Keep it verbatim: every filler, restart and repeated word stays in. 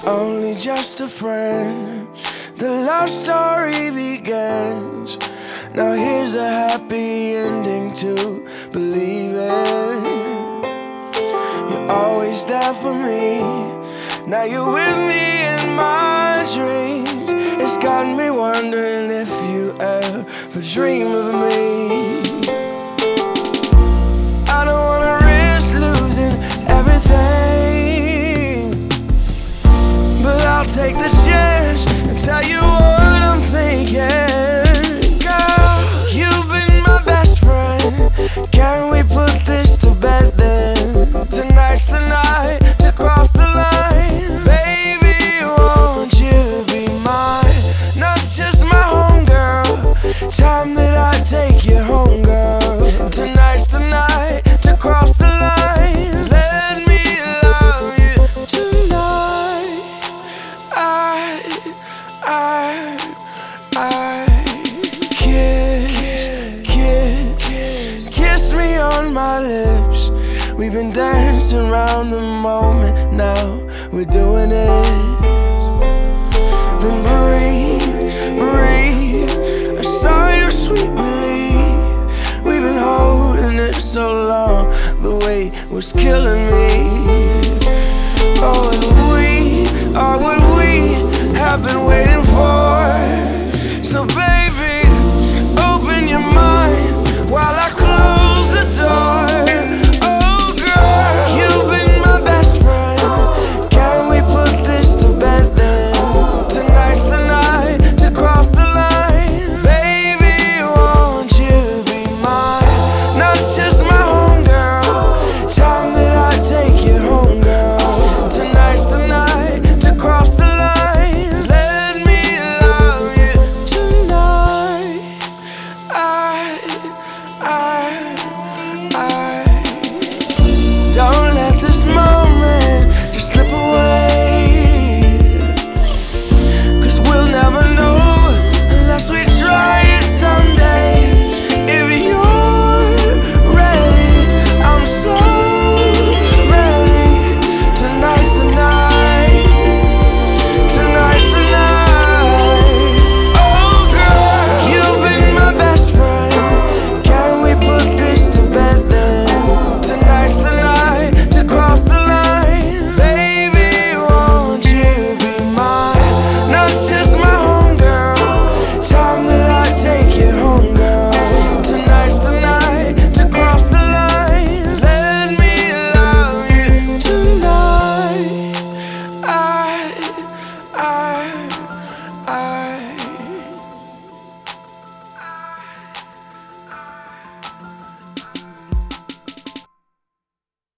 only just a friend. The love story begins. Now here's a happy ending to believe in. You're always there for me. Now you're with me in my dreams. It's got me wondering if you ever dream of me. I don't wanna risk losing everything, but I'll take the chance and tell you what I'm thinking. Girl, you've been my best friend. Can we put this to bed then? Tonight's the night to cross the line. Baby, won't you be mine? Not just my homegirl. Time that I take you home, girl. Tonight's the night to cross the line. Let me love you tonight. I, I, I kiss, kiss, kiss me on my lips. We've been dancing around the moment, now we're doing it. Then breathe, breathe, I saw your sweet relief. We've been holding it so long, the weight was killing me. Oh, and we are what we have been waiting for.